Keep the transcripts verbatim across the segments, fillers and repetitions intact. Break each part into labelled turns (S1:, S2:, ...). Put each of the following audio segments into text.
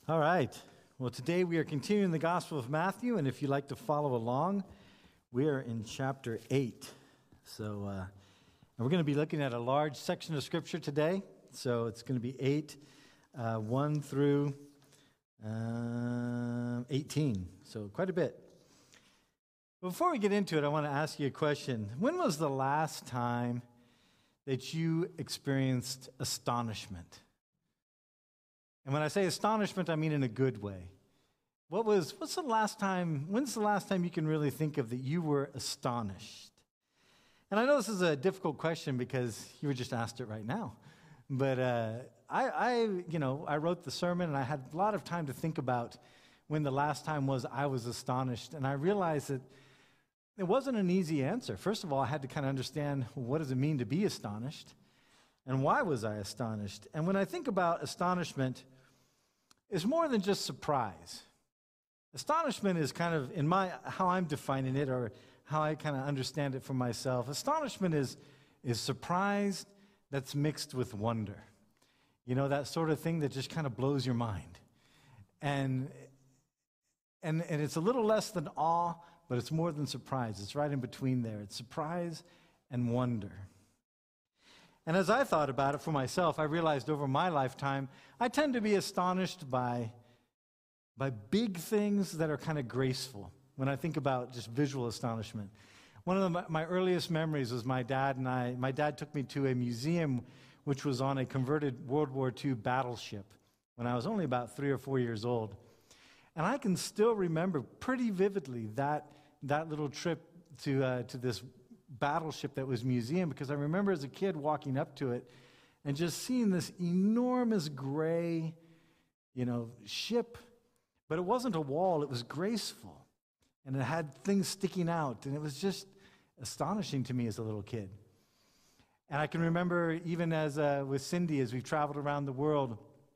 S1: All right. Well, today we are continuing the Gospel of Matthew, and if you'd like to follow along, we are in chapter eight. So, uh, and we're going to be looking at a large section of Scripture today. So it's going to be eight, uh, one through uh, eighteen. So quite a bit. Before we get into it, I want to ask you a question. When was the last time that you experienced astonishment? And when I say astonishment, I mean in a good way. What was, what's the last time, when's the last time you can really think of that you were astonished? And I know this is a difficult question because you were just asked it right now. But uh, I, I, you know, I wrote the sermon and I had a lot of time to think about when the last time was I was astonished. And I realized that it wasn't an easy answer. First of all, I had to kind of understand, well, what does it mean to be astonished? And why was I astonished? And when I think about astonishment, it's more than just surprise. Astonishment is kind of, in my, how I'm defining it, or how I kind of understand it for myself. Astonishment is, is surprise that's mixed with wonder. You know, that sort of thing that just kind of blows your mind. And, and, and it's a little less than awe, but it's more than surprise. It's right in between there. It's surprise and wonder. And as I thought about it for myself, I realized over my lifetime, I tend to be astonished by, by big things that are kind of graceful. When I think about just visual astonishment. One of the, my earliest memories was my dad and I, my dad took me to a museum which was on a converted World War Two battleship when I was only about three or four years old. And I can still remember pretty vividly that, that little trip to, uh, to this battleship that was museum, because I remember as a kid walking up to it and just seeing this enormous gray, you know, ship, but it wasn't a wall, it was graceful, and it had things sticking out, and it was just astonishing to me as a little kid. And I can remember even as uh, with Cindy, as we've traveled around the world,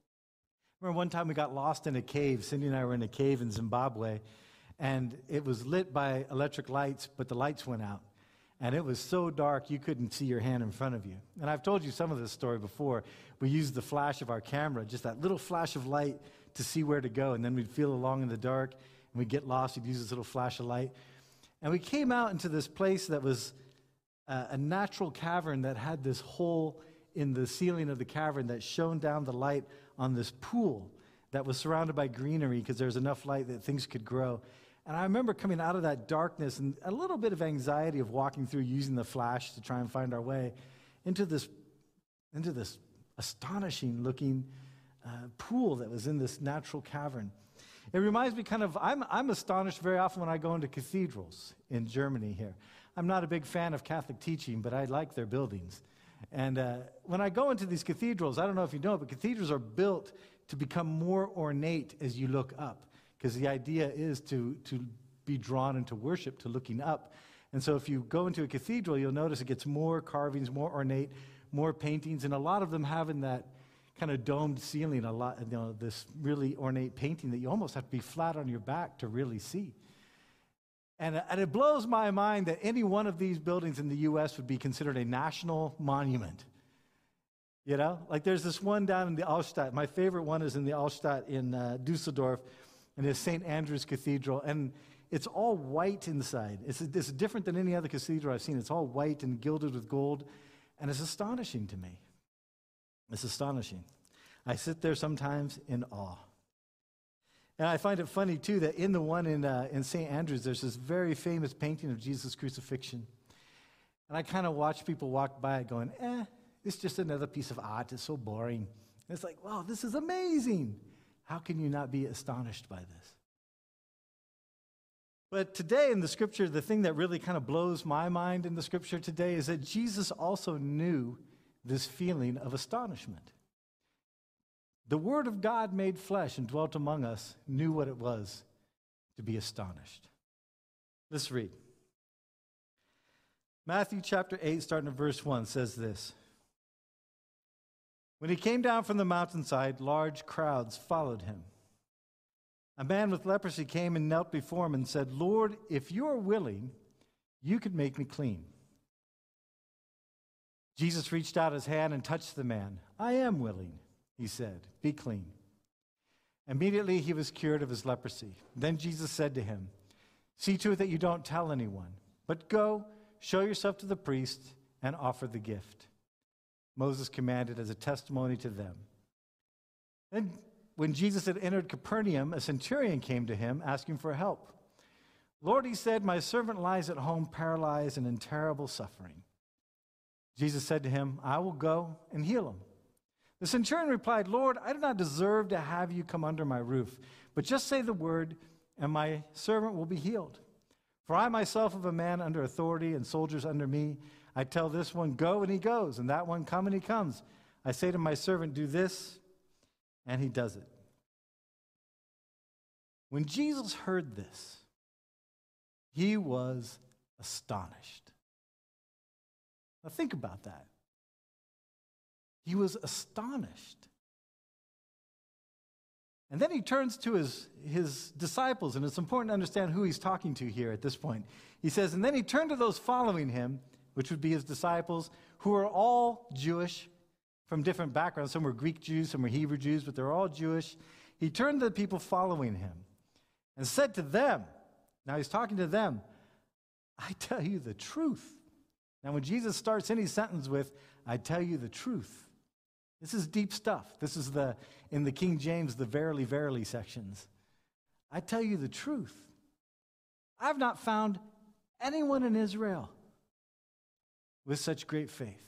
S1: I remember one time we got lost in a cave. Cindy and I were in a cave in Zimbabwe, and it was lit by electric lights, but the lights went out. And it was so dark you couldn't see your hand in front of you. And I've told you some of this story before. We used the flash of our camera, just that little flash of light to see where to go. And then we'd feel along in the dark, and we'd get lost. We'd use this little flash of light. And we came out into this place that was uh, a natural cavern that had this hole in the ceiling of the cavern that shone down the light on this pool that was surrounded by greenery because there was enough light that things could grow. And I remember coming out of that darkness and a little bit of anxiety of walking through using the flash to try and find our way into this, into this astonishing looking uh, pool that was in this natural cavern. It reminds me kind of, I'm, I'm astonished very often when I go into cathedrals in Germany here. I'm not a big fan of Catholic teaching, but I like their buildings. And uh, when I go into these cathedrals, I don't know if you know, but cathedrals are built to become more ornate as you look up. Because the idea is to, to be drawn into worship, to looking up. And so if you go into a cathedral, you'll notice it gets more carvings, more ornate, more paintings, and a lot of them having that kind of domed ceiling, a lot, you know, this really ornate painting that you almost have to be flat on your back to really see. And, and it blows my mind that any one of these buildings in the U S would be considered a national monument. You know, like there's this one down in the Altstadt. My favorite one is in the Altstadt in uh, Dusseldorf. And it's Saint Andrew's Cathedral, and it's all white inside. It's, it's different than any other cathedral I've seen. It's all white and gilded with gold, and it's astonishing to me. It's astonishing. I sit there sometimes in awe. And I find it funny, too, that in the one in, uh, in Saint Andrew's, there's this very famous painting of Jesus' crucifixion. And I kind of watch people walk by it going, eh, it's just another piece of art. It's so boring. And it's like, wow, this is amazing. How can you not be astonished by this? But today in the scripture, the thing that really kind of blows my mind in the scripture today is that Jesus also knew this feeling of astonishment. The Word of God made flesh and dwelt among us, knew what it was to be astonished. Let's read. Matthew chapter eight, starting at verse one, says this. When he came down from the mountainside, large crowds followed him. A man with leprosy came and knelt before him and said, Lord, if you are willing, you could make me clean. Jesus reached out his hand and touched the man. I am willing, he said, be clean. Immediately he was cured of his leprosy. Then Jesus said to him, "See to it that you don't tell anyone, but go, show yourself to the priest, and offer the gift Moses commanded as a testimony to them." Then when Jesus had entered Capernaum, a centurion came to him asking for help. "Lord," he said, "my servant lies at home paralyzed and in terrible suffering." Jesus said to him, "I will go and heal him." The centurion replied, "Lord, I do not deserve to have you come under my roof, but just say the word, and my servant will be healed. For I myself have a man under authority and soldiers under me. I tell this one, 'Go,' and he goes, and that one, 'Come,' and he comes. I say to my servant, 'Do this,' and he does it." When Jesus heard this, he was astonished. Now think about that. He was astonished. And then he turns to his, his disciples, and it's important to understand who he's talking to here at this point. He says, "And then he turned to those following him," which would be his disciples, who are all Jewish from different backgrounds. Some were Greek Jews, some were Hebrew Jews, but they're all Jewish. He turned to the people following him and said to them, now he's talking to them, "I tell you the truth." Now when Jesus starts any sentence with, "I tell you the truth," this is deep stuff. This is the, in the King James, the verily, verily sections. "I tell you the truth. I've not found anyone in Israel with such great faith.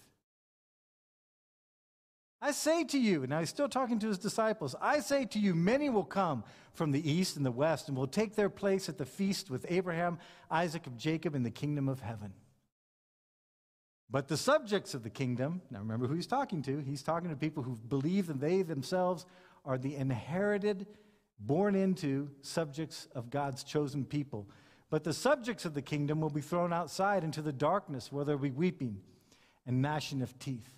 S1: I say to you," and now he's still talking to his disciples, "I say to you, many will come from the east and the west and will take their place at the feast with Abraham, Isaac, and Jacob in the kingdom of heaven. But the subjects of the kingdom," now remember who he's talking to. He's talking to people who believe that they themselves are the inherited, born into subjects of God's chosen people. "But the subjects of the kingdom will be thrown outside into the darkness where there will be weeping and gnashing of teeth."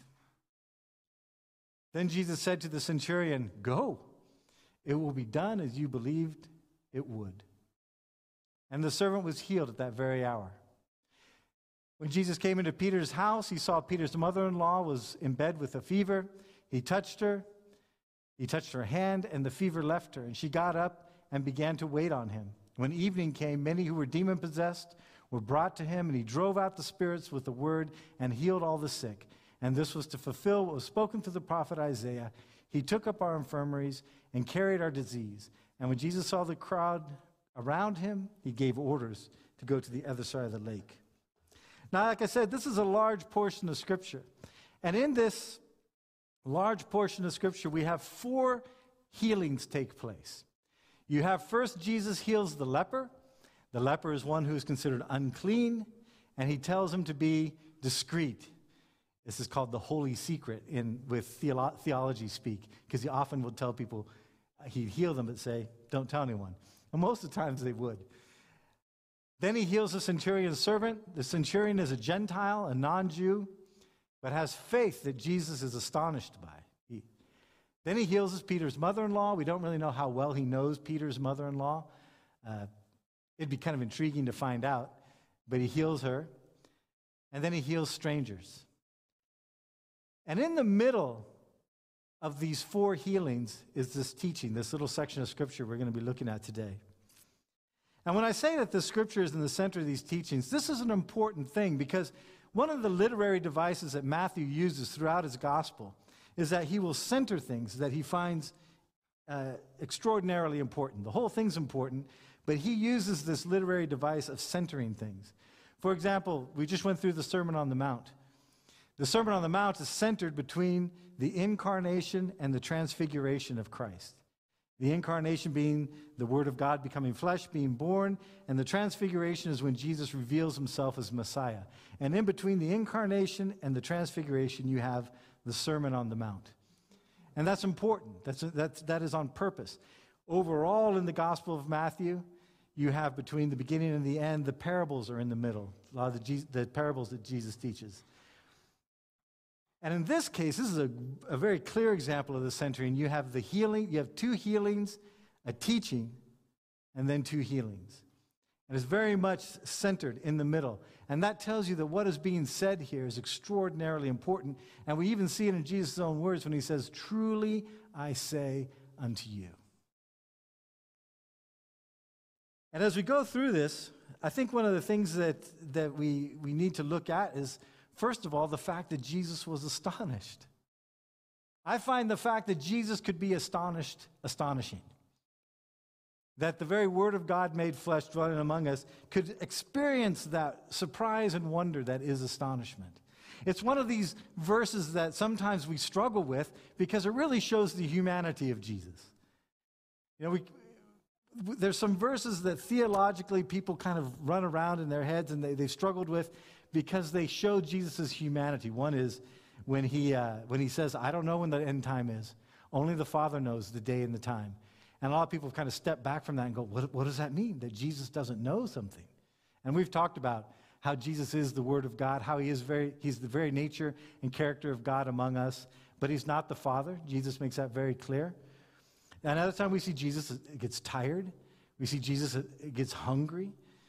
S1: Then Jesus said to the centurion, "Go, it will be done as you believed it would." And the servant was healed at that very hour. When Jesus came into Peter's house, he saw Peter's mother-in-law was in bed with a fever. He touched her. He touched her hand, and the fever left her, and she got up and began to wait on him. When evening came, many who were demon-possessed were brought to him, and he drove out the spirits with the word and healed all the sick. And this was to fulfill what was spoken through the prophet Isaiah. "He took up our infirmaries and carried our disease." And when Jesus saw the crowd around him, he gave orders to go to the other side of the lake. Now, like I said, this is a large portion of Scripture. And in this large portion of Scripture, we have four healings take place. You have first, Jesus heals the leper. The leper is one who is considered unclean, and he tells him to be discreet. This is called the holy secret in with theolo- theology speak, because he often will tell people, he'd heal them, but say, "Don't tell anyone." And most of the times they would. Then he heals the centurion's servant. The centurion is a Gentile, a non-Jew, but has faith that Jesus is astonished by. He, then he heals Peter's mother-in-law. We don't really know how well he knows Peter's mother-in-law. Uh, it'd be kind of intriguing to find out, but he heals her. And then he heals strangers. And in the middle of these four healings is this teaching, this little section of Scripture we're going to be looking at today. And when I say that the Scripture is in the center of these teachings, this is an important thing, because one of the literary devices that Matthew uses throughout his gospel is that he will center things that he finds uh, extraordinarily important. The whole thing's important, but he uses this literary device of centering things. For example, we just went through the Sermon on the Mount. The Sermon on the Mount is centered between the incarnation and the transfiguration of Christ. The incarnation being the Word of God becoming flesh, being born, and the transfiguration is when Jesus reveals himself as Messiah. And in between the incarnation and the transfiguration, you have the Sermon on the Mount. And that's important. That's, that's, that is on purpose. Overall, in the Gospel of Matthew, you have between the beginning and the end, the parables are in the middle, a lot of the, Je- the parables that Jesus teaches. And in this case, this is a, a very clear example of the centering. You have the healing, you have two healings, a teaching, and then two healings. And it's very much centered in the middle. And that tells you that what is being said here is extraordinarily important. And we even see it in Jesus' own words when he says, "Truly I say unto you." And as we go through this, I think one of the things that, that we, we need to look at is, first of all, the fact that Jesus was astonished. I find the fact that Jesus could be astonished astonishing. That the very Word of God made flesh dwelling among us could experience that surprise and wonder that is astonishment. It's one of these verses that sometimes we struggle with because it really shows the humanity of Jesus. You know, we, there's some verses that theologically people kind of run around in their heads and they, they've struggled with because they show Jesus' humanity. One is when he, uh, when he says, I don't know when the end time is. Only the Father knows the day and the time. And a lot of people kind of step back from that and go, what, what does that mean, that Jesus doesn't know something? And we've talked about how Jesus is the Word of God, how he is very, he's the very nature and character of God among us, but he's not the Father. Jesus makes that very clear. And another time we see Jesus gets tired. We see Jesus gets hungry.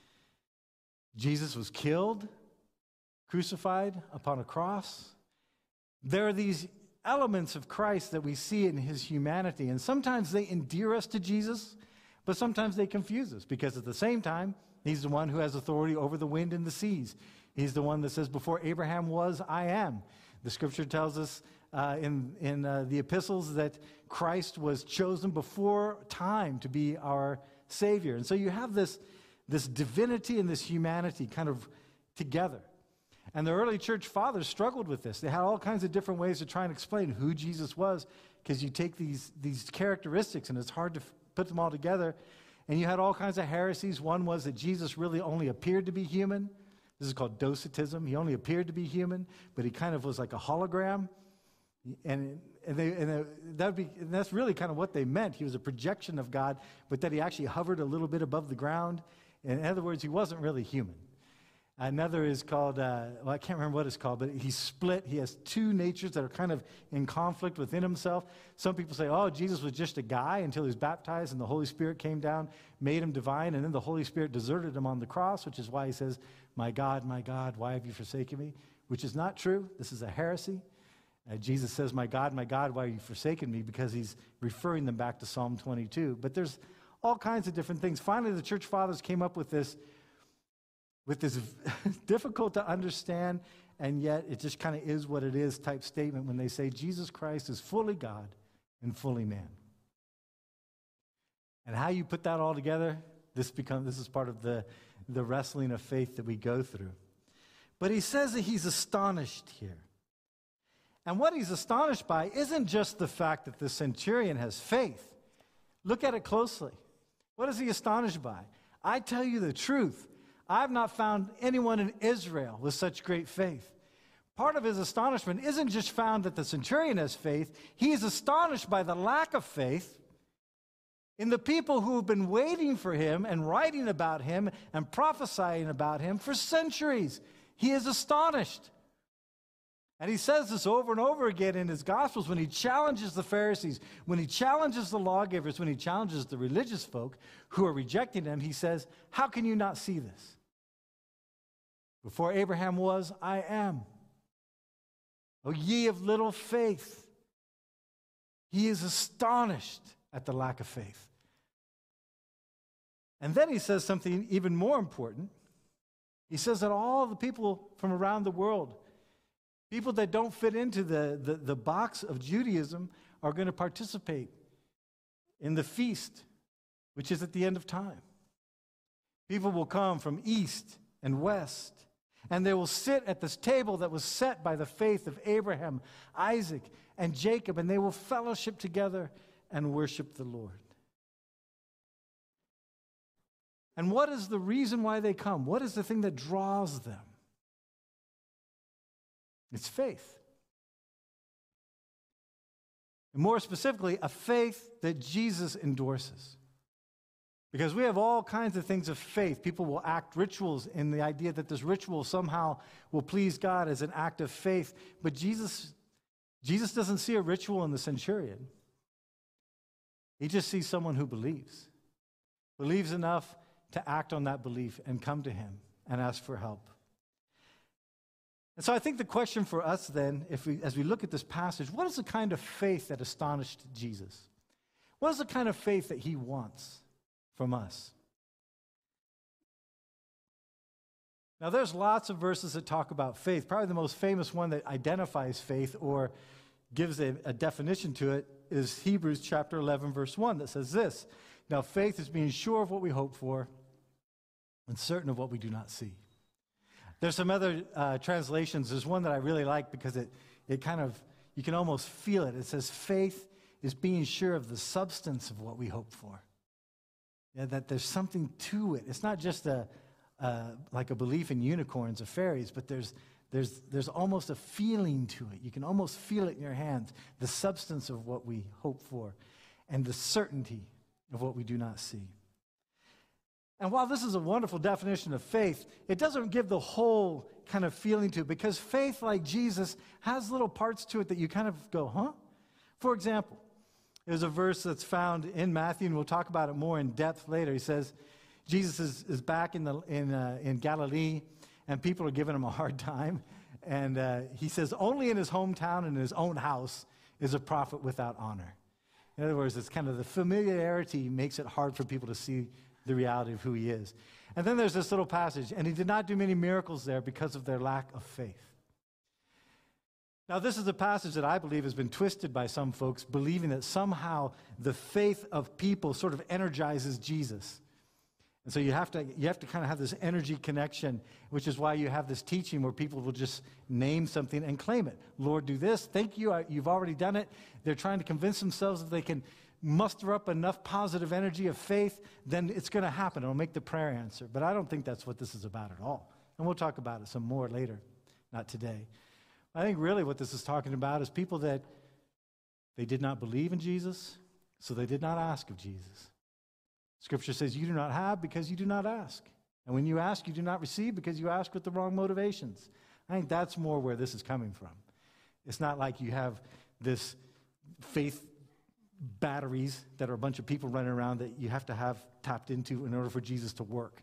S1: Jesus was killed, crucified upon a cross. There are these elements of Christ that we see in his humanity, and sometimes they endear us to Jesus, but sometimes they confuse us, because at the same time, he's the one who has authority over the wind and the seas. He's the one that says, before Abraham was, I am. The scripture tells us uh, in, in uh, the epistles that Christ was chosen before time to be our Savior. And so you have this, this divinity and this humanity kind of together. And the early church fathers struggled with this. They had all kinds of different ways to try and explain who Jesus was, because you take these, these characteristics and it's hard to f- put them all together. And you had all kinds of heresies. One was that Jesus really only appeared to be human. This is called docetism. He only appeared to be human, but he kind of was like a hologram. And, and, they, and, they, that would be, and that's really kind of what they meant. He was a projection of God, but that he actually hovered a little bit above the ground. In other words, he wasn't really human. Another is called, uh, well, I can't remember what it's called, but he's split. He has two natures that are kind of in conflict within himself. Some people say, oh, Jesus was just a guy until he was baptized and the Holy Spirit came down, made him divine, and then the Holy Spirit deserted him on the cross, which is why he says, my God, my God, why have you forsaken me? Which is not true. This is a heresy. Uh, Jesus says, my God, my God, why have you forsaken me? Because he's referring them back to Psalm twenty-two. But there's all kinds of different things. Finally, the church fathers came up with this with this difficult to understand, and yet it just kind of is what it is type statement when they say Jesus Christ is fully God and fully man. And how you put that all together, this become this is part of the, the wrestling of faith that we go through. But he says that he's astonished here. And what he's astonished by isn't just the fact that the centurion has faith. Look at it closely. What is he astonished by? I tell you the truth. I've not found anyone in Israel with such great faith. Part of his astonishment isn't just found that the centurion has faith. He is astonished by the lack of faith in the people who have been waiting for him and writing about him and prophesying about him for centuries. He is astonished. And he says this over and over again in his Gospels when he challenges the Pharisees, when he challenges the lawgivers, when he challenges the religious folk who are rejecting him. He says, how can you not see this? Before Abraham was, I am. O ye of little faith. He is astonished at the lack of faith. And then he says something even more important. He says that all the people from around the world, people that don't fit into the, the, the box of Judaism, are going to participate in the feast, which is at the end of time. People will come from east and west, and they will sit at this table that was set by the faith of Abraham, Isaac, and Jacob, and they will fellowship together and worship the Lord. And what is the reason why they come? What is the thing that draws them? It's faith. And more specifically, a faith that Jesus endorses. Because we have all kinds of things of faith. People will act rituals in the idea that this ritual somehow will please God as an act of faith. But Jesus, Jesus doesn't see a ritual in the centurion. He just sees someone who believes. Believes enough to act on that belief and come to him and ask for help. And so I think the question for us then, if we, as we look at this passage, what is the kind of faith that astonished Jesus? What is the kind of faith that he wants from us? Now, there's lots of verses that talk about faith. Probably the most famous one that identifies faith or gives a, a definition to it is Hebrews chapter eleven, verse one, that says this: "Now faith is being sure of what we hope for and certain of what we do not see." There's some other uh, translations. There's one that I really like because it, it kind of, you can almost feel it. It says, "Faith is being sure of the substance of what we hope for." Yeah, that there's something to it. It's not just a, a like a belief in unicorns or fairies, but there's there's there's almost a feeling to it. You can almost feel it in your hands, the substance of what we hope for and the certainty of what we do not see. And while this is a wonderful definition of faith, it doesn't give the whole kind of feeling to it, because faith, like Jesus, has little parts to it that you kind of go, huh? For example, there's a verse that's found in Matthew, and we'll talk about it more in depth later. He says, Jesus is, is back in, the, in, uh, in Galilee, and people are giving him a hard time. And uh, he says, only in his hometown and in his own house is a prophet without honor. In other words, it's kind of the familiarity makes it hard for people to see the reality of who he is. And then there's this little passage, and he did not do many miracles there because of their lack of faith. Now, this is a passage that I believe has been twisted by some folks, believing that somehow the faith of people sort of energizes Jesus. And so you have to you have to kind of have this energy connection, which is why you have this teaching where people will just name something and claim it. Lord, do this. Thank you. I, you've already done it. They're trying to convince themselves that they can muster up enough positive energy of faith, then it's going to happen. It'll make the prayer answer. But I don't think that's what this is about at all. And we'll talk about it some more later, not today. I think really what this is talking about is people that they did not believe in Jesus, so they did not ask of Jesus. Scripture says you do not have because you do not ask. And when you ask, you do not receive because you ask with the wrong motivations. I think that's more where this is coming from. It's not like you have this faith batteries that are a bunch of people running around that you have to have tapped into in order for Jesus to work.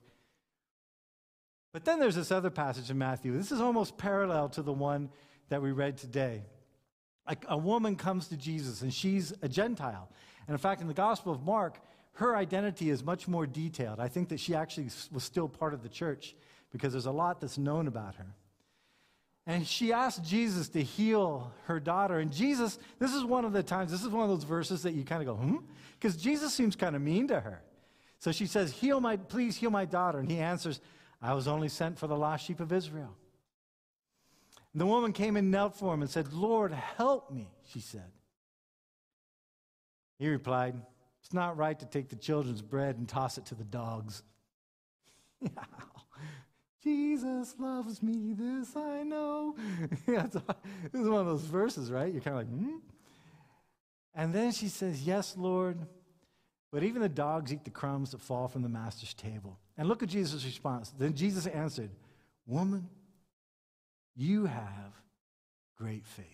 S1: But then there's this other passage in Matthew. This is almost parallel to the one that we read today. Like a woman comes to Jesus, and she's a Gentile. And in fact, in the Gospel of Mark, her identity is much more detailed. I think that she actually was still part of the church because there's a lot that's known about her. And she asked Jesus to heal her daughter. And Jesus, this is one of the times, this is one of those verses that you kind of go, hmm? Because Jesus seems kind of mean to her. So she says, heal my, please heal my daughter. And he answers, I was only sent for the lost sheep of Israel. And the woman came and knelt for him and said, Lord, help me, she said. He replied, it's not right to take the children's bread and toss it to the dogs. Jesus loves me, this I know. Yeah, this is one of those verses, right? You're kind of like, hmm? And then she says, yes, Lord, but even the dogs eat the crumbs that fall from the master's table. And look at Jesus' response. Then Jesus answered, woman, you have great faith.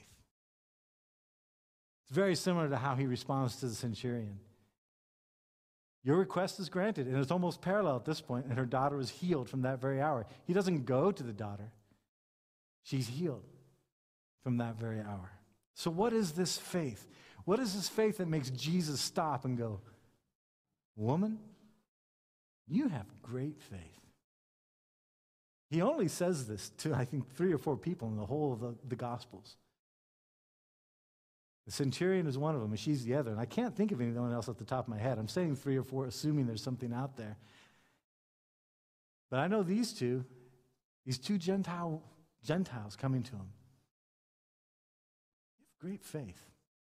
S1: It's very similar to how he responds to the centurion. Your request is granted, and it's almost parallel at this point, and her daughter was healed from that very hour. He doesn't go to the daughter. She's healed from that very hour. So what is this faith? What is this faith that makes Jesus stop and go, woman, you have great faith? He only says this to, I think, three or four people in the whole of the, the Gospels. The centurion is one of them, and she's the other. And I can't think of anyone else at the top of my head. I'm saying three or four, assuming there's something out there. But I know these two, these two Gentile Gentiles coming to him. You have great faith.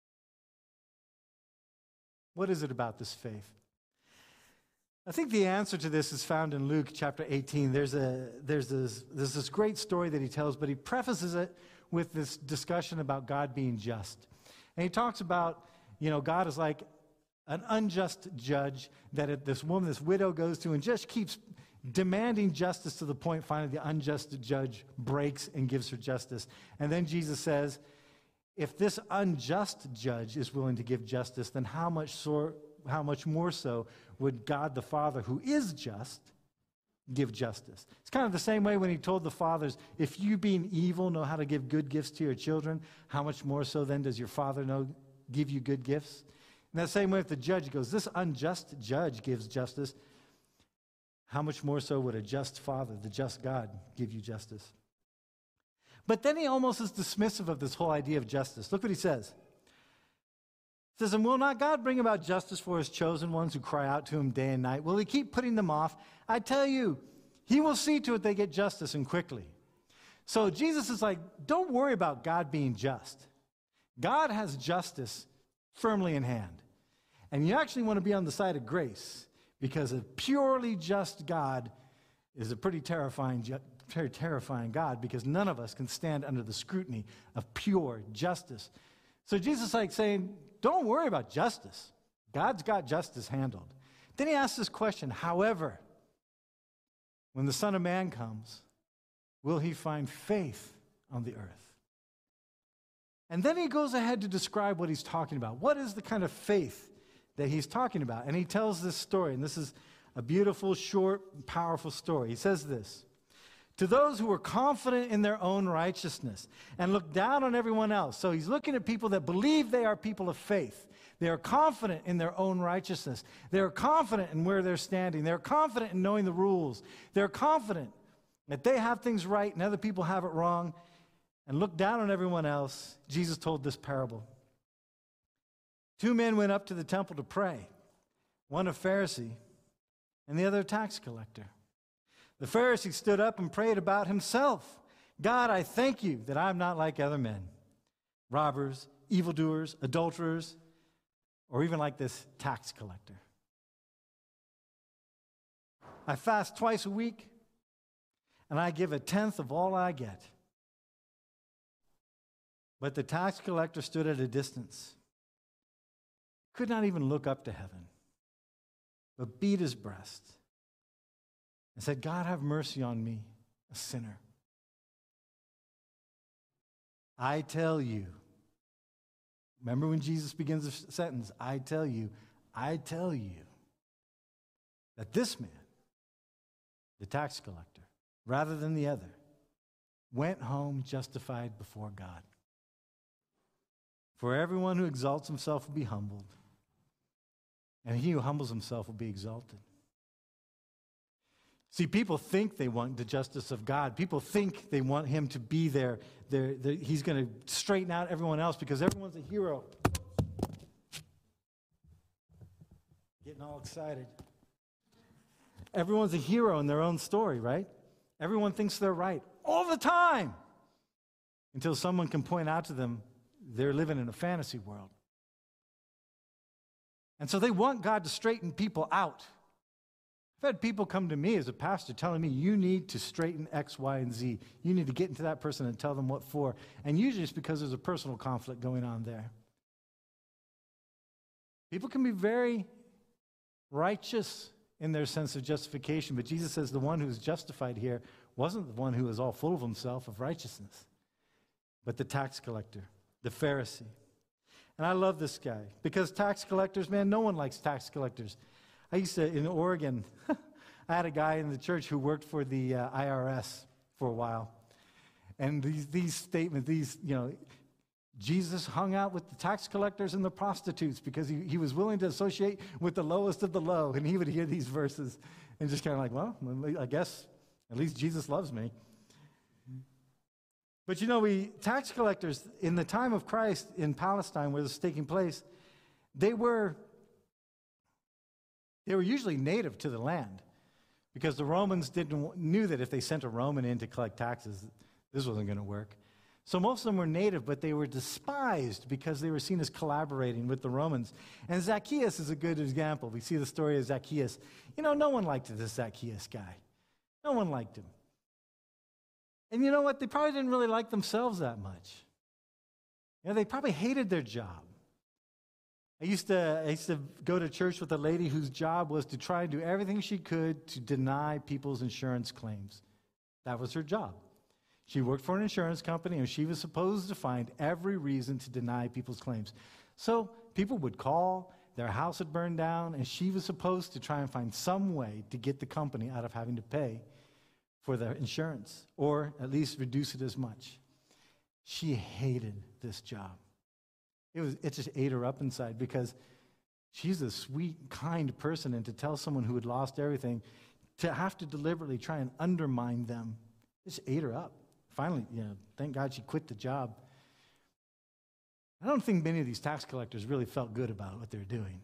S1: What is it about this faith? I think the answer to this is found in Luke chapter eighteen. There's, a, there's, this, there's this great story that he tells, but he prefaces it with this discussion about God being just. And he talks about, you know, God is like an unjust judge that it, this woman, this widow goes to and just keeps demanding justice to the point finally the unjust judge breaks and gives her justice. And then Jesus says, if this unjust judge is willing to give justice, then how much, so, how much more so would God the Father, who is just, give justice? It's kind of the same way when he told the fathers, if you being evil know how to give good gifts to your children, how much more so then does your Father know give you good gifts? In that same way, if the judge goes, this unjust judge gives justice, how much more so would a just Father, the just God, give you justice? But then he almost is dismissive of this whole idea of justice. Look what he says. He says, and will not God bring about justice for his chosen ones who cry out to him day and night? Will he keep putting them off? I tell you, he will see to it they get justice and quickly. So Jesus is like, don't worry about God being just. God has justice firmly in hand. And you actually want to be on the side of grace, because a purely just God is a pretty terrifying, very terrifying God, because none of us can stand under the scrutiny of pure justice. So Jesus is like saying, don't worry about justice. God's got justice handled. Then he asks this question, however, when the Son of Man comes, will he find faith on the earth? And then he goes ahead to describe what he's talking about. What is the kind of faith that he's talking about? And he tells this story, and this is a beautiful, short, powerful story. He says this, to those who are confident in their own righteousness and look down on everyone else. So he's looking at people that believe they are people of faith. They are confident in their own righteousness. They are confident in where they're standing. They're confident in knowing the rules. They're confident that they have things right and other people have it wrong, and look down on everyone else. Jesus told this parable. Two men went up to the temple to pray, one a Pharisee and the other a tax collector. The Pharisee stood up and prayed about himself. God, I thank you that I'm not like other men, robbers, evildoers, adulterers, or even like this tax collector. I fast twice a week, and I give a tenth of all I get. But the tax collector stood at a distance, could not even look up to heaven, but beat his breast and said, God, have mercy on me, a sinner. I tell you, remember when Jesus begins the sentence, I tell you, I tell you, that this man, the tax collector, rather than the other, went home justified before God. For everyone who exalts himself will be humbled, and he who humbles himself will be exalted. See, people think they want the justice of God. People think they want him to be there. They're, they're, he's going to straighten out everyone else because everyone's a hero. Getting all excited. Everyone's a hero in their own story, right? Everyone thinks they're right all the time until someone can point out to them they're living in a fantasy world. And so they want God to straighten people out. I've had people come to me as a pastor telling me, you need to straighten X, Y, and Z. You need to get into that person and tell them what for. And usually it's because there's a personal conflict going on there. People can be very righteous in their sense of justification, but Jesus says the one who's justified here wasn't the one who was all full of himself of righteousness, but the tax collector, the Pharisee. And I love this guy because tax collectors, man, no one likes tax collectors. I used to, in Oregon, I had a guy in the church who worked for the uh, I R S for a while. And these, these statements, these, you know, Jesus hung out with the tax collectors and the prostitutes because he, he was willing to associate with the lowest of the low. And he would hear these verses and just kind of like, well, I guess at least Jesus loves me. But you know, we tax collectors in the time of Christ in Palestine where this was taking place, they were They were usually native to the land because the Romans didn't knew that if they sent a Roman in to collect taxes, this wasn't going to work. So most of them were native, but they were despised because they were seen as collaborating with the Romans. And Zacchaeus is a good example. We see the story of Zacchaeus. You know, no one liked this Zacchaeus guy. No one liked him. And you know what? They probably didn't really like themselves that much. You know, they probably hated their job. I used to I used to go to church with a lady whose job was to try and do everything she could to deny people's insurance claims. That was her job. She worked for an insurance company, and she was supposed to find every reason to deny people's claims. So people would call, their house had burned down, and she was supposed to try and find some way to get the company out of having to pay for their insurance, or at least reduce it as much. She hated this job. It was it just ate her up inside because she's a sweet, kind person, and to tell someone who had lost everything, to have to deliberately try and undermine them, just ate her up. Finally, you know, thank God she quit the job. I don't think many of these tax collectors really felt good about what they were doing.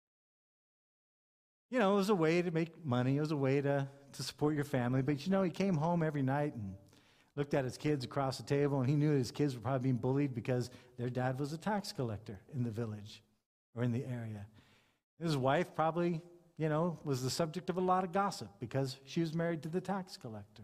S1: You know, it was a way to make money. It was a way to, to support your family. But, you know, he came home every night and looked at his kids across the table, and he knew his kids were probably being bullied because their dad was a tax collector in the village or in the area. His wife probably, you know, was the subject of a lot of gossip because she was married to the tax collector.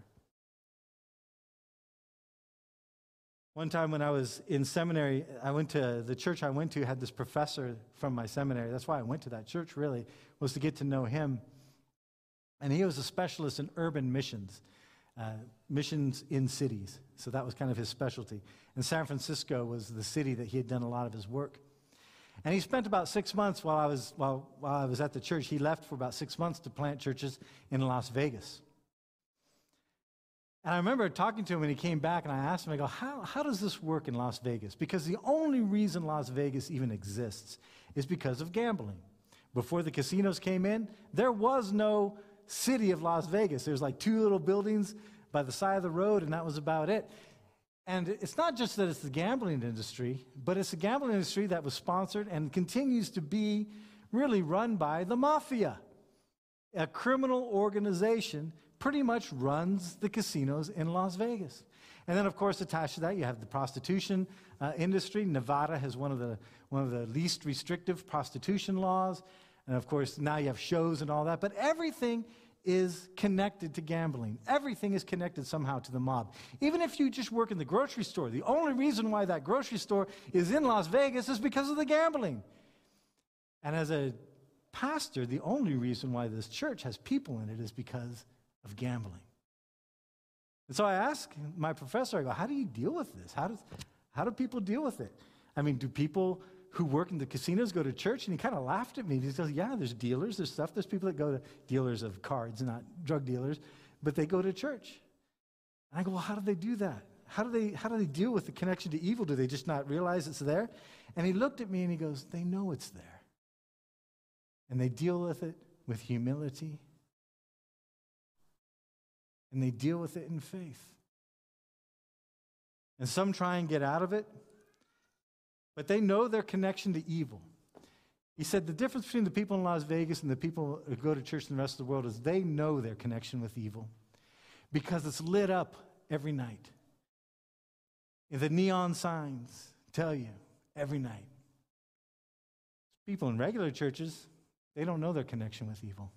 S1: One time when I was in seminary, I went to, the church I went to had this professor from my seminary. That's why I went to that church, really, was to get to know him. And he was a specialist in urban missions, uh, missions in cities. So that was kind of his specialty. And San Francisco was the city that he had done a lot of his work. And he spent about six months while I was, while, while I was at the church. He left for about six months to plant churches in Las Vegas. And I remember talking to him when he came back, and I asked him, I go, how, how does this work in Las Vegas? Because the only reason Las Vegas even exists is because of gambling. Before the casinos came in, there was no city of Las Vegas. There's like two little buildings by the side of the road, and that was about it. And it's not just that it's the gambling industry, but it's the gambling industry that was sponsored and continues to be really run by the mafia. A criminal organization pretty much runs the casinos in Las Vegas. And then, of course, attached to that, you have the prostitution uh, industry. Nevada has one of the one of the least restrictive prostitution laws. And, of course, now you have shows and all that. But everything is connected to gambling. Everything is connected somehow to the mob. Even if you just work in the grocery store, the only reason why that grocery store is in Las Vegas is because of the gambling. And as a pastor, the only reason why this church has people in it is because of gambling. And so I asked my professor, I go, how do you deal with this? How does, how do people deal with it? I mean, do people who work in the casinos go to church? And he kind of laughed at me. He says, yeah, there's dealers, there's stuff. There's people that go to dealers of cards, not drug dealers, but they go to church. And I go, well, how do they do that? How do they, how do they deal with the connection to evil? Do they just not realize it's there? And he looked at me and he goes, they know it's there. And they deal with it with humility. And they deal with it in faith. And some try and get out of it, but they know their connection to evil. He said the difference between the people in Las Vegas and the people who go to church in the rest of the world is they know their connection with evil because it's lit up every night. And the neon signs tell you every night. People in regular churches, they don't know their connection with evil.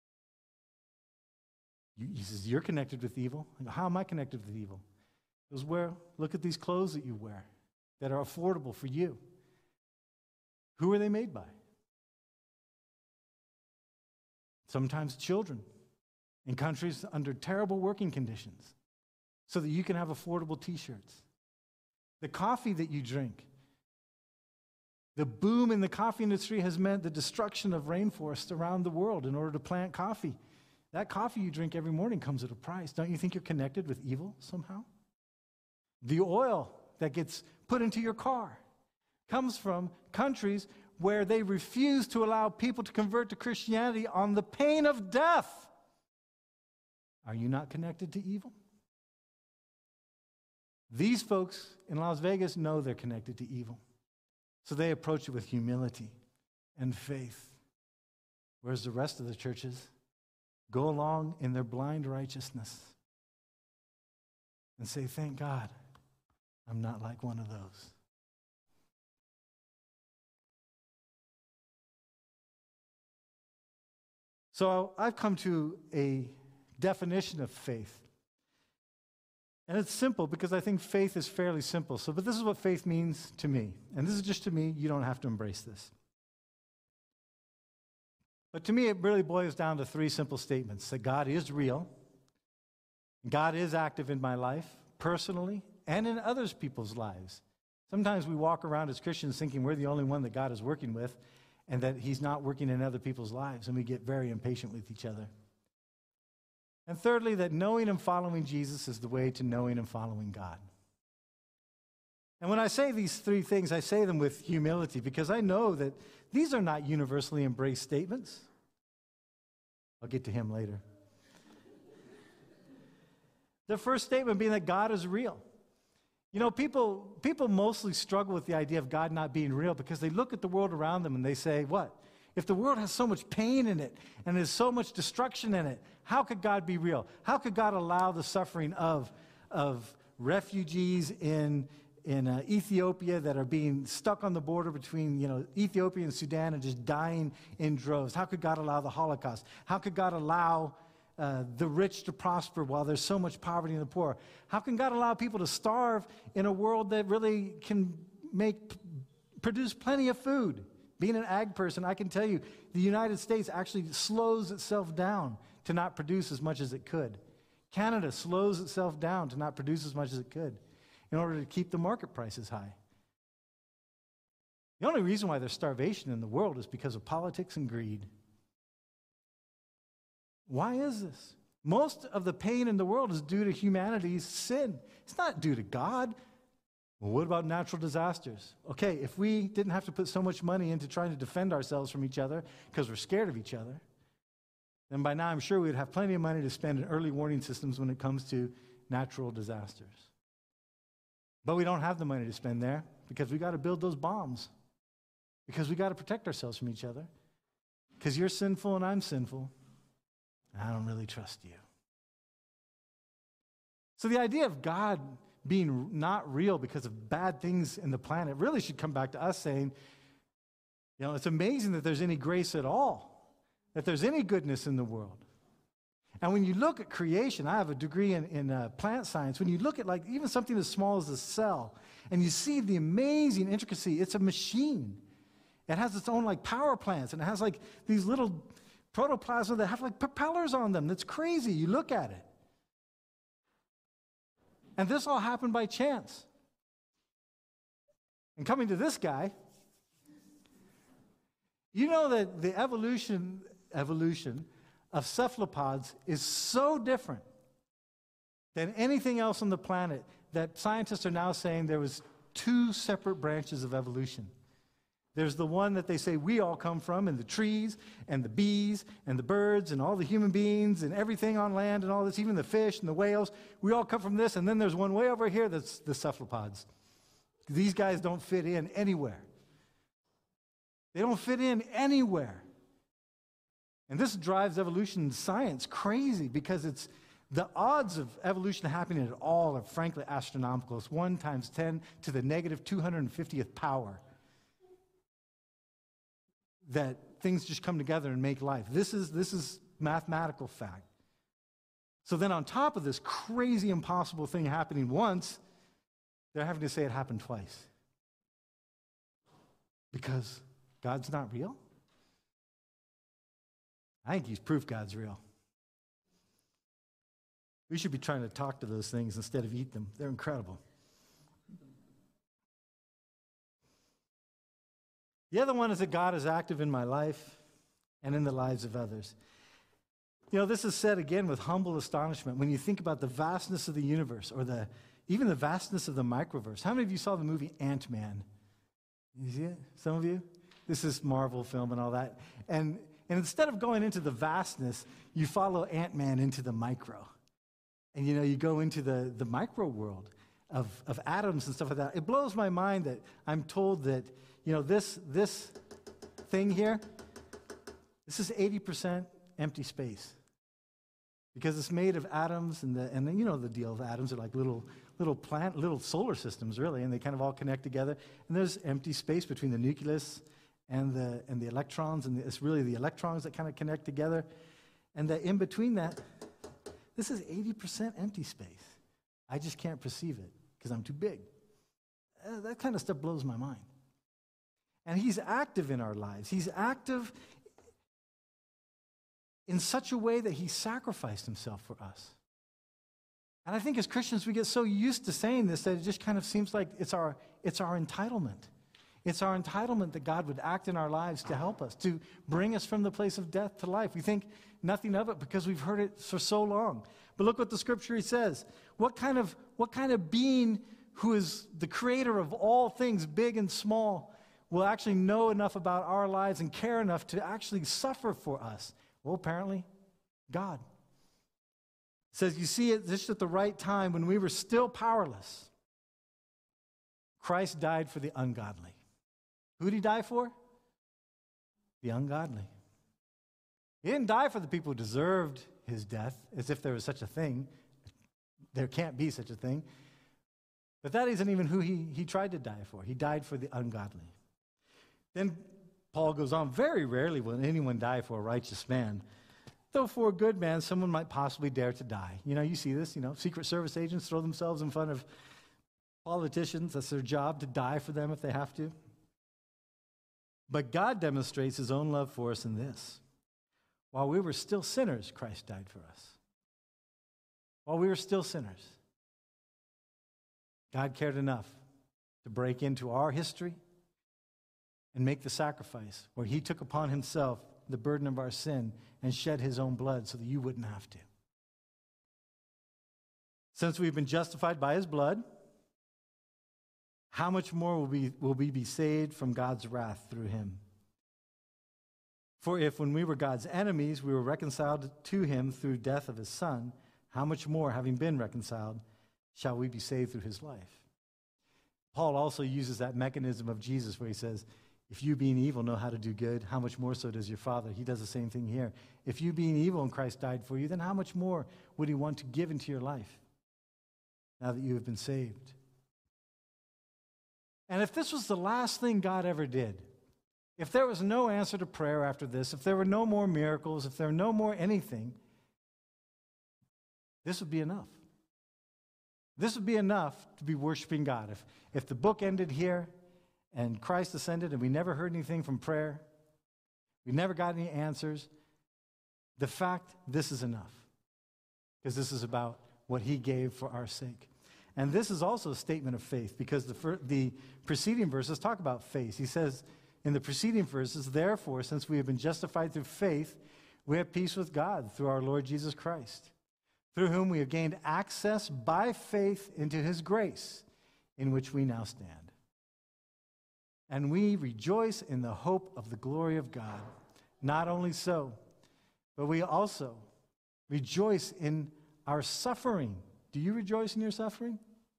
S1: He says, you're connected with evil. I go, how am I connected with evil? He goes, well, look at these clothes that you wear that are affordable for you. Who are they made by? Sometimes children in countries under terrible working conditions so that you can have affordable t-shirts. The coffee that you drink. The boom in the coffee industry has meant the destruction of rainforests around the world in order to plant coffee. That coffee you drink every morning comes at a price. Don't you think you're connected with evil somehow? The oil that gets put into your car comes from countries where they refuse to allow people to convert to Christianity on the pain of death. Are you not connected to evil? These folks in Las Vegas know they're connected to evil. So they approach it with humility and faith. Whereas the rest of the churches go along in their blind righteousness and say, thank God, I'm not like one of those. So I've come to a definition of faith. And it's simple because I think faith is fairly simple. So, but this is what faith means to me. And this is just to me. You don't have to embrace this. But to me, it really boils down to three simple statements. That God is real. God is active in my life, personally, and in others people's lives. Sometimes we walk around as Christians thinking we're the only one that God is working with and that he's not working in other people's lives, and we get very impatient with each other. And thirdly, that knowing and following Jesus is the way to knowing and following God. And when I say these three things, I say them with humility because I know that these are not universally embraced statements. I'll get to him later. The first statement being that God is real. You know, people, people mostly struggle with the idea of God not being real because they look at the world around them and they say, what? If the world has so much pain in it and there's so much destruction in it, how could God be real? How could God allow the suffering of, of refugees in, in uh, Ethiopia that are being stuck on the border between, you know, Ethiopia and Sudan and just dying in droves? How could God allow the Holocaust? How could God allow uh, the rich to prosper while there's so much poverty in the poor? How can God allow people to starve in a world that really can make, produce plenty of food? Being an ag person, I can tell you, the United States actually slows itself down to not produce as much as it could. Canada slows itself down to not produce as much as it could in order to keep the market prices high. The only reason why there's starvation in the world is because of politics and greed. Why is this? Most of the pain in the world is due to humanity's sin. It's not due to God. Well, what about natural disasters? Okay, if we didn't have to put so much money into trying to defend ourselves from each other because we're scared of each other, then by now I'm sure we'd have plenty of money to spend in early warning systems when it comes to natural disasters. But we don't have the money to spend there because we got to build those bombs, because we got to protect ourselves from each other, because you're sinful and I'm sinful, and I don't really trust you. So the idea of God being not real because of bad things in the planet really should come back to us saying, you know, it's amazing that there's any grace at all, that there's any goodness in the world. And when you look at creation, I have a degree in, in uh, plant science. When you look at like even something as small as a cell, and you see the amazing intricacy, it's a machine. It has its own like power plants, and it has like these little protoplasma that have like propellers on them. That's crazy. You look at it. And this all happened by chance. And coming to this guy, you know that the evolution, evolution of cephalopods is so different than anything else on the planet that scientists are now saying there was two separate branches of evolution. There's the one that they say we all come from, and the trees, and the bees, and the birds, and all the human beings, and everything on land, and all this, even the fish and the whales. We all come from this, and then there's one way over here that's the cephalopods. These guys don't fit in anywhere. They don't fit in anywhere. And this drives evolution science crazy because it's the odds of evolution happening at all are frankly astronomical. It's one times ten to the negative two hundred fiftieth power. That things just come together and make life. This is, this is mathematical fact. So then on top of this crazy impossible thing happening once, they're having to say it happened twice. Because God's not real? I think he's proof God's real. We should be trying to talk to those things instead of eat them. They're incredible. The other one is that God is active in my life and in the lives of others. You know, this is said again with humble astonishment when you think about the vastness of the universe or the even the vastness of the microverse. How many of you saw the movie Ant-Man? You see it? Some of you? This is Marvel film and all that. And, and instead of going into the vastness, you follow Ant-Man into the micro. And, you know, you go into the, the micro world of, of atoms and stuff like that. It blows my mind that I'm told that, you know, this, this thing here, this is eighty percent empty space. Because it's made of atoms, and, the, and then, you know the deal of atoms are like little, little plant, little solar systems, really, and they kind of all connect together. And there's empty space between the nucleus and the, and the electrons, and it's really the electrons that kind of connect together. And that in between that, this is eighty percent empty space. I just can't perceive it because I'm too big. Uh, that kind of stuff blows my mind. And he's active in our lives. He's active in such a way that he sacrificed himself for us. And I think as Christians, we get so used to saying this that it just kind of seems like it's our, it's our entitlement. It's our entitlement that God would act in our lives to help us, to bring us from the place of death to life. We think nothing of it because we've heard it for so long. But look what the scripture says. What kind of, what kind of being who is the creator of all things, big and small, will actually know enough about our lives and care enough to actually suffer for us? Well, apparently, God. It says, you see it just at the right time when we were still powerless. Christ died for the ungodly. Who did he die for? The ungodly. He didn't die for the people who deserved his death, as if there was such a thing. There can't be such a thing. But that isn't even who he, he tried to die for. He died for the ungodly. Then Paul goes on, very rarely will anyone die for a righteous man, though for a good man, someone might possibly dare to die. You know, you see this, you know, Secret Service agents throw themselves in front of politicians. That's their job, to die for them if they have to. But God demonstrates his own love for us in this. While we were still sinners, Christ died for us. While we were still sinners, God cared enough to break into our history and make the sacrifice where he took upon himself the burden of our sin and shed his own blood so that you wouldn't have to. Since we've been justified by his blood, how much more will we, will we be saved from God's wrath through him? For if when we were God's enemies, we were reconciled to him through death of his Son, how much more, having been reconciled, shall we be saved through his life? Paul also uses that mechanism of Jesus where he says, if you being evil know how to do good, how much more so does your Father? He does the same thing here. If you being evil and Christ died for you, then how much more would he want to give into your life now that you have been saved? And if this was the last thing God ever did, if there was no answer to prayer after this, if there were no more miracles, if there were no more anything, this would be enough. This would be enough to be worshiping God. If, if the book ended here and Christ ascended and we never heard anything from prayer, we never got any answers, the fact this is enough. Because this is about what he gave for our sake. And this is also a statement of faith because the, fir- the preceding verses talk about faith. He says in the preceding verses, therefore, since we have been justified through faith, we have peace with God through our Lord Jesus Christ, through whom we have gained access by faith into his grace, in which we now stand. And we rejoice in the hope of the glory of God. Not only so, but we also rejoice in our suffering. Do you rejoice in your suffering?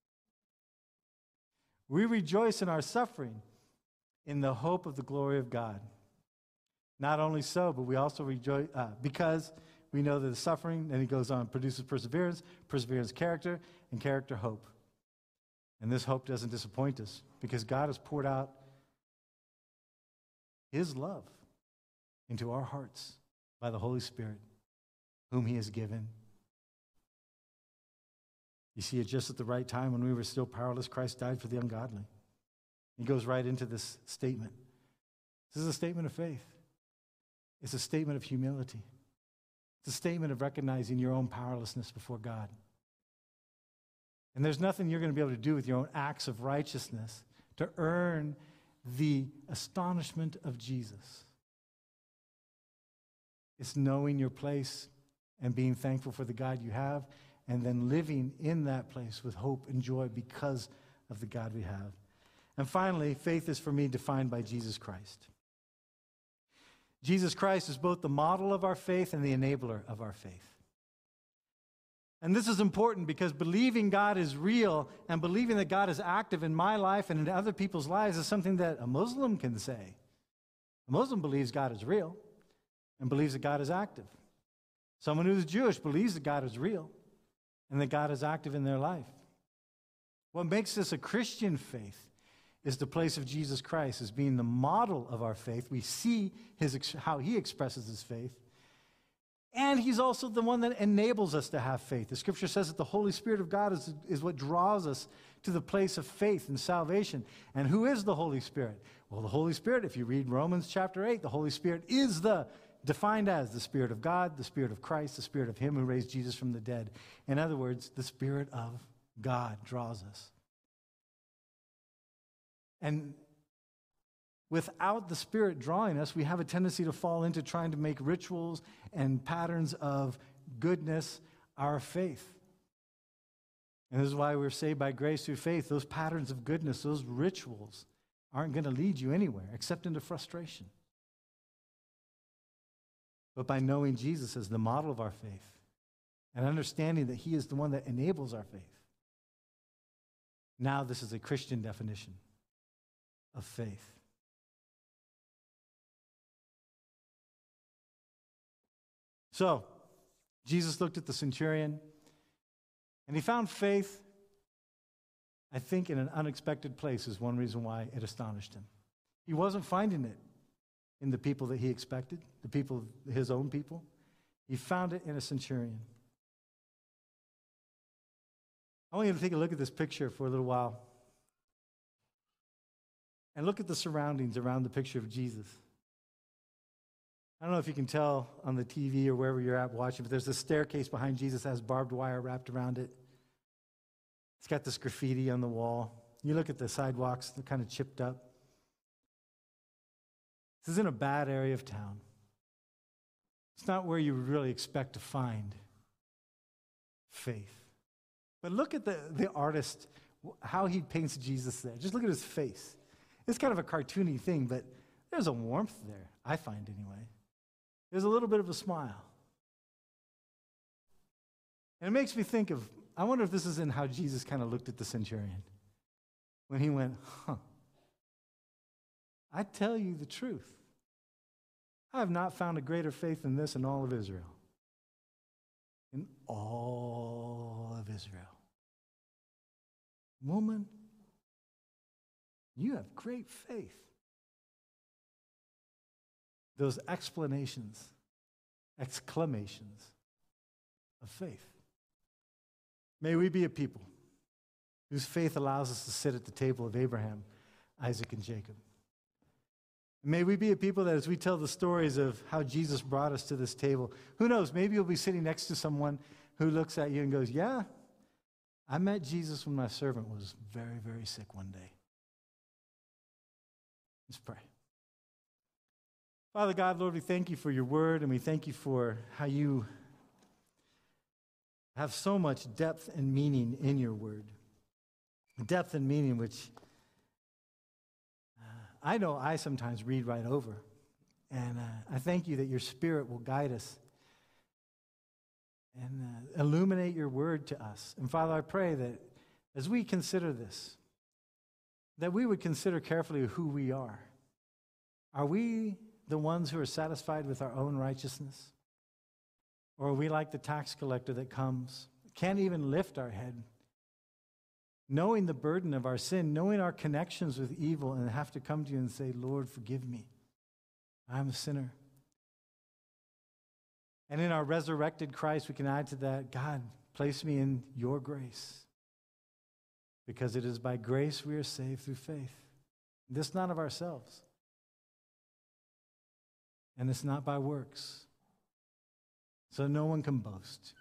S1: We rejoice in our suffering in the hope of the glory of God. Not only so, but we also rejoice uh, because we know that the suffering, and he goes on, produces perseverance, perseverance character, and character hope. And this hope doesn't disappoint us because God has poured out his love into our hearts by the Holy Spirit, whom he has given. You see, it just at the right time when we were still powerless, Christ died for the ungodly. He goes right into this statement. This is a statement of faith. It's a statement of humility. It's a statement of recognizing your own powerlessness before God. And there's nothing you're going to be able to do with your own acts of righteousness to earn the astonishment of Jesus. It's knowing your place and being thankful for the God you have, and then living in that place with hope and joy because of the God we have. And finally, faith is for me defined by Jesus Christ. Jesus Christ is both the model of our faith and the enabler of our faith. And this is important because believing God is real and believing that God is active in my life and in other people's lives is something that a Muslim can say. A Muslim believes God is real and believes that God is active. Someone who is Jewish believes that God is real and that God is active in their life. What makes this a Christian faith is the place of Jesus Christ as being the model of our faith. We see his, how he expresses his faith. And he's also the one that enables us to have faith. The scripture says that the Holy Spirit of God is, is what draws us to the place of faith and salvation. And who is the Holy Spirit? Well, the Holy Spirit, if you read Romans chapter eight, the Holy Spirit is the, defined as the Spirit of God, the Spirit of Christ, the Spirit of him who raised Jesus from the dead. In other words, the Spirit of God draws us. And without the Spirit drawing us, we have a tendency to fall into trying to make rituals and patterns of goodness our faith. And this is why we're saved by grace through faith. Those patterns of goodness, those rituals, aren't going to lead you anywhere except into frustration. But by knowing Jesus as the model of our faith, and understanding that he is the one that enables our faith. Now this is a Christian definition of faith. So, Jesus looked at the centurion, and he found faith, I think, in an unexpected place is one reason why it astonished him. He wasn't finding it in the people that he expected, the people, his own people. He found it in a centurion. I want you to take a look at this picture for a little while and look at the surroundings around the picture of Jesus. I don't know if you can tell on the T V or wherever you're at watching, but there's a staircase behind Jesus that has barbed wire wrapped around it. It's got this graffiti on the wall. You look at the sidewalks, they're kind of chipped up. This is in a bad area of town. It's not where you would really expect to find faith. But look at the, the artist, how he paints Jesus there. Just look at his face. It's kind of a cartoony thing, but there's a warmth there, I find anyway. There's a little bit of a smile. And it makes me think of, I wonder if this is in how Jesus kind of looked at the centurion. When he went, huh, I tell you the truth. I have not found a greater faith than this in all of Israel. In all of Israel. Woman, you have great faith. Those explanations, exclamations of faith. May we be a people whose faith allows us to sit at the table of Abraham, Isaac, and Jacob. May we be a people that as we tell the stories of how Jesus brought us to this table, who knows, maybe you'll be sitting next to someone who looks at you and goes, yeah, I met Jesus when my servant was very, very sick one day. Let's pray. Father God, Lord, we thank you for your word, and we thank you for how you have so much depth and meaning in your word. Depth and meaning which uh, I know I sometimes read right over. And uh, I thank you that your Spirit will guide us and uh, illuminate your word to us. And Father, I pray that as we consider this, that we would consider carefully who we are. Are we the ones who are satisfied with our own righteousness? Or are we like the tax collector that comes, can't even lift our head, knowing the burden of our sin, knowing our connections with evil, and have to come to you and say, Lord, forgive me. I'm a sinner. And in our resurrected Christ, we can add to that, God, place me in your grace. Because it is by grace we are saved through faith. This not of ourselves. And it's not by works. So no one can boast.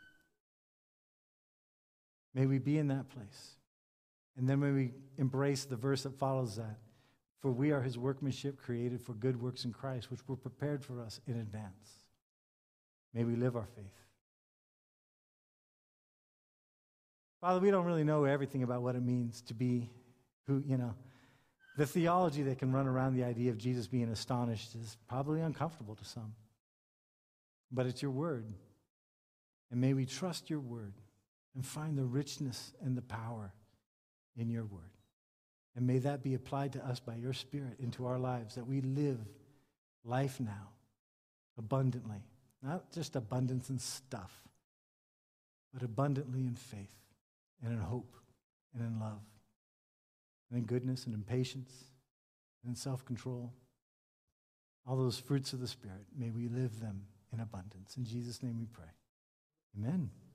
S1: May we be in that place. And then may we embrace the verse that follows that. For we are his workmanship created for good works in Christ, which were prepared for us in advance. May we live our faith. Father, we don't really know everything about what it means to be who, you know, the theology that can run around the idea of Jesus being astonished is probably uncomfortable to some. But it's your word. And may we trust your word and find the richness and the power in your word. And may that be applied to us by your Spirit into our lives, that we live life now abundantly. Not just abundance in stuff, but abundantly in faith and in hope and in love and in goodness and in patience and in self-control. All those fruits of the Spirit, may we live them in abundance. In Jesus' name we pray. Amen.